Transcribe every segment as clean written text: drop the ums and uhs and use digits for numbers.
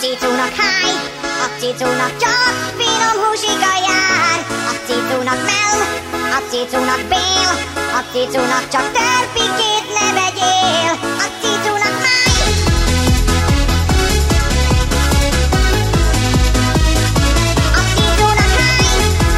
cicónak háj, a cicónak csak finom húsika jár. A cicónak mell, a cicónak bél, a cicónak csak törpikét ne vegyél. A cicónak máj, a cicónak háj.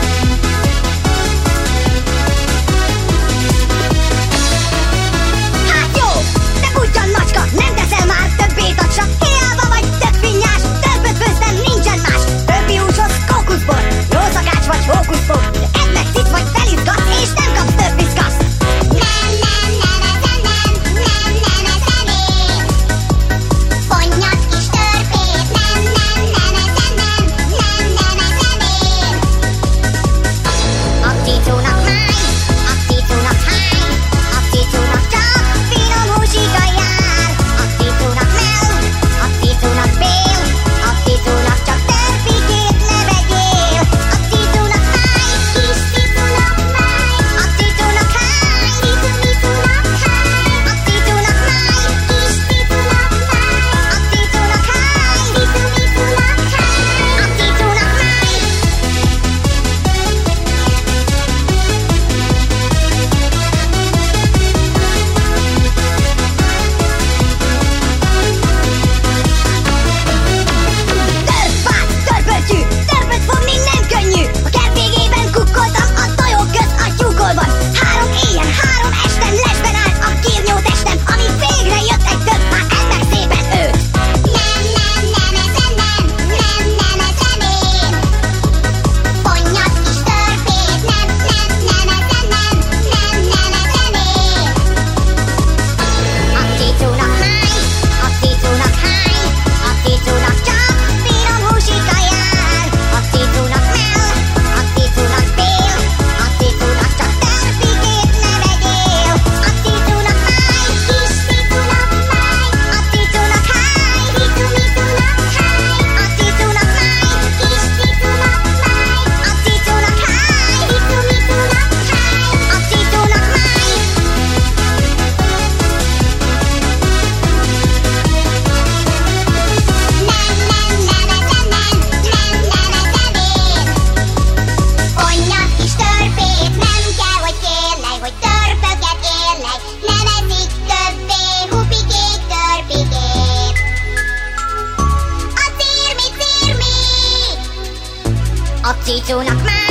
Hát jó, de ugyan macska, nem teszel már többé tagsa. Hiába vagy tök finnyás, többet főztem, nincsen más. Többi húshoz kókuszbor, jó szakács vagy hókuszbor. De edd meg cic vagy felizgatsz, és nem kapsz több viszkaszt. Nem, nem, nem ezen, nem, nem, nem ezen én. Fonnyad kis törpét, nem, nem, nem ezen, nem, nem, nem ezen én. A cicónak máj, a cicónak háj, a cicónak csak finom húsika jár. A cicónak mell, a cicónak bél, a cicónak csak törpikét ne vegyél. A cicónak máj, kis cicónak máj, a cicónak háj, cicomicónak háj. A cicónak máj, kis cicónak máj, a cicónak háj, cicomicónak háj. A cicónak máj. Törpát, törpöltyű, törpöt fogni nem könnyű. A kert végében kukkoltam a tojók közt a tyúkolban. 3 éjjel, 3 estem lesben állt a gírnyó testem, amíg végre jött egy törp, már edd meg szépen őt. Nem, nem, nem ezen, nem, nem, nem ezen én. Fonnyad kis törpét, nem, nem, nem ezen, nem, nem, nem ezen én. A cicónak máj, a cicónak háj, a cicónak csak finom húsika jár. A cicónak mell, a cicónak bél, a cicónak csak törpikét ne vegyél. A cicónak máj, kis cicónak máj, a cicónak háj, cicomicónak háj. A cicónak máj, kis cicónak máj, a cicónak háj, cicomicónak háj. A cicónak máj. Nem, nem, nem ezen, nem, nem, nem ezen én. Fonnyad kis törpét, nem kell, hogy kérlek, hogy törpöket érlek. Nem eszik többé hupikék törpikét. A cirmi, cirmi! A cicónak máj.